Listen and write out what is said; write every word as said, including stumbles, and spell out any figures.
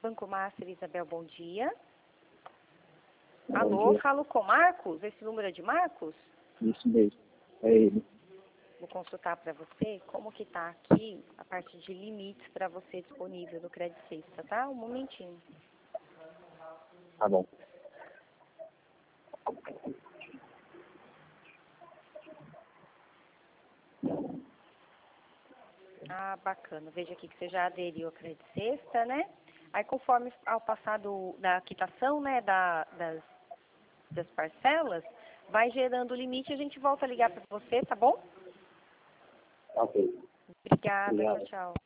Banco Master, Isabel, bom dia. Bom Alô, dia. falo com Marcos? Esse número é de Marcos? Isso mesmo, é ele. Vou consultar para você como que tá aqui a parte de limites para você disponível no Credit Sexta, tá? Um momentinho. Tá bom. Ah, bacana. Veja aqui que você já aderiu ao Credit Sexta, né? Aí conforme ao passar do, da quitação, né, da, das, das parcelas, vai gerando o limite e a gente volta a ligar para você, tá bom? Ok. Obrigada, tchau, Obrigado. tchau.